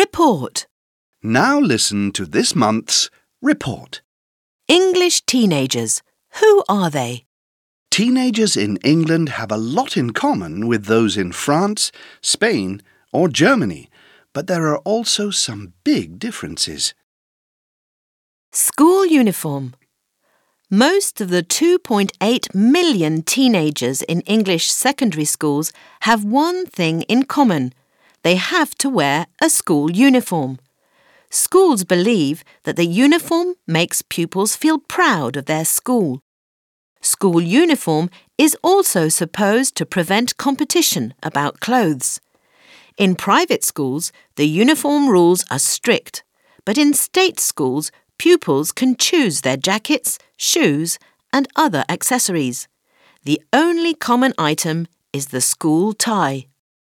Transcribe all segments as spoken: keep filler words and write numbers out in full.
Report. Now listen to this month's report. English teenagers. Who are they? Teenagers in England have a lot in common with those in France, Spain, or Germany, but there are also some big differences. School uniform. Most of the two point eight million teenagers in English secondary schools have one thing in common. They have to wear a school uniform. Schools believe that the uniform makes pupils feel proud of their school. School uniform is also supposed to prevent competition about clothes. In private schools, the uniform rules are strict, but in state schools, pupils can choose their jackets, shoes, and other accessories. The only common item is the school tie.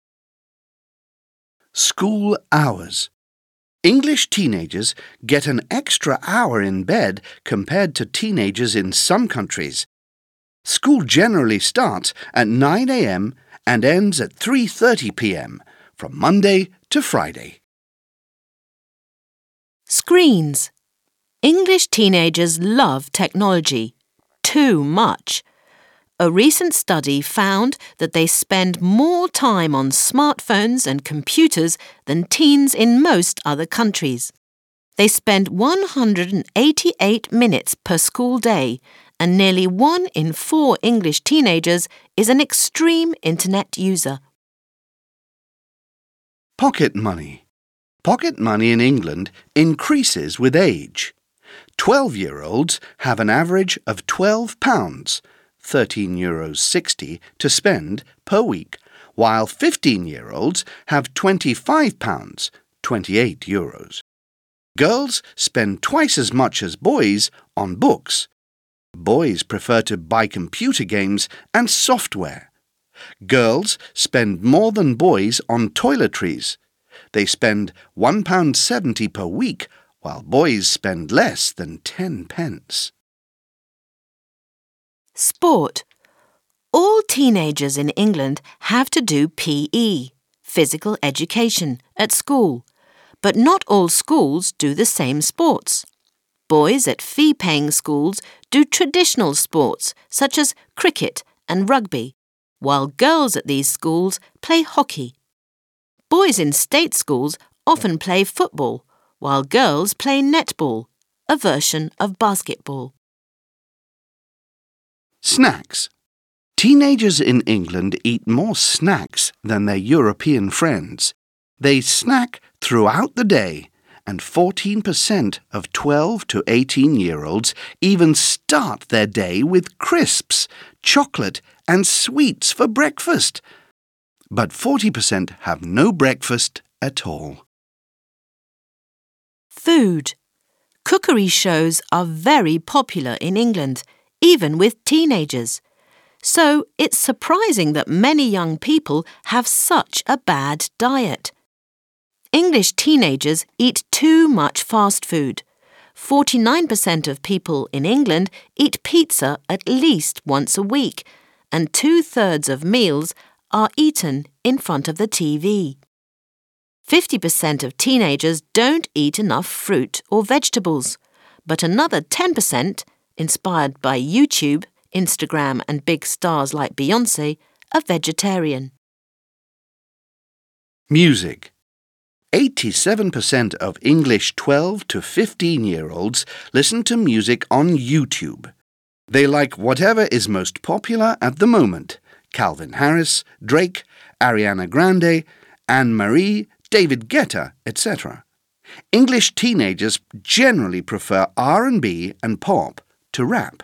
School hours. English teenagers get an extra hour in bed compared to teenagers in some countries. School generally starts at nine a m and ends at three thirty p m from Monday to Friday. Screens. English teenagers love technology. Too much. A recent study found that they spend more time on smartphones and computers than teens in most other countries. They spend one hundred eighty-eight minutes per school day, and nearly one in four English teenagers is an extreme internet user. Pocket money. Pocket money in England increases with age. Twelve-year-olds have an average of twelve pounds, thirteen euros sixty, to spend per week, while fifteen-year-olds have twenty-five pounds, twenty-eight euros. Girls spend twice as much as boys on books. Boys prefer to buy computer games and software. Girls spend more than boys on toiletries. They spend one pound seventy per week, while boys spend less than ten pence. Sport. All teenagers in England have to do P E, physical education, at school, but not all schools do the same sports. Boys at fee-paying schools do traditional sports such as cricket and rugby, while girls at these schools play hockey. Boys in state schools often play football, while girls play netball, a version of basketball. Snacks. Teenagers in England eat more snacks than their European friends. They snack throughout the day, and fourteen percent of twelve to eighteen-year-olds even start their day with crisps, chocolate, and sweets for breakfast. But forty percent have no breakfast at all. Food. Cookery shows are very popular in England, even with teenagers. So it's surprising that many young people have such a bad diet. English teenagers eat too much fast food. forty-nine percent of people in England eat pizza at least once a week, and two-thirds of meals are eaten in front of the T V. fifty percent of teenagers don't eat enough fruit or vegetables, but another ten percent, inspired by YouTube, Instagram and big stars like Beyoncé, are vegetarian. Music. eighty-seven percent of English twelve to fifteen-year-olds listen to music on YouTube. They like whatever is most popular at the moment: Calvin Harris, Drake, Ariana Grande, Anne-Marie, David Guetta, et cetera. English teenagers generally prefer R and B and pop to rap.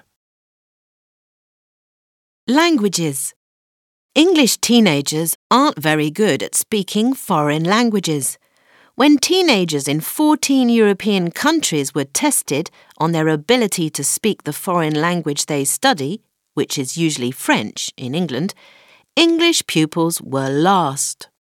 Languages. English teenagers aren't very good at speaking foreign languages. When teenagers in fourteen European countries were tested on their ability to speak the foreign language they study, which is usually French in England, English pupils were last.